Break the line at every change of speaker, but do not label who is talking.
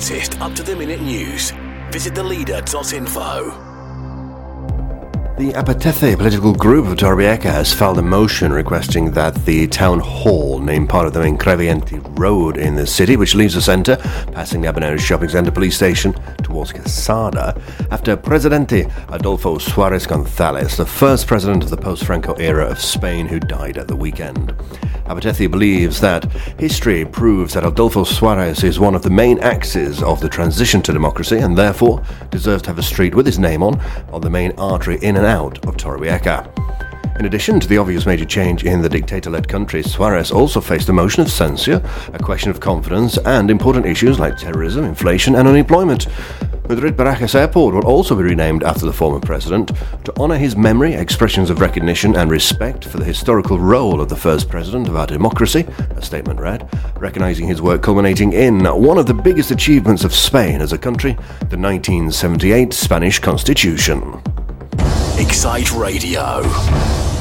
latest up-to-the-minute news. Visit theleader.info.
The Apathethe political group of Torrevieja has filed a motion requesting that the town hall name part of the main Crevienti road in the city, which leaves the centre, passing the Habanero shopping centre police station towards Quesada, after Presidente Adolfo Suarez González, the first president of the post-Franco era of Spain, who died at the weekend. Apathethe believes that history proves that Adolfo Suarez is one of the main axes of the transition to democracy and therefore deserves to have a street with his name on the main artery in and out of Torrevieja. In addition to the obvious major change in the dictator-led country, Suarez also faced a motion of censure, a question of confidence, and important issues like terrorism, inflation, and unemployment. Madrid-Barajas Airport will also be renamed after the former president to honour his memory, expressions of recognition and respect for the historical role of the first president of our democracy, a statement read, recognising his work culminating in one of the biggest achievements of Spain as a country, the 1978 Spanish Constitution.
Excite Radio.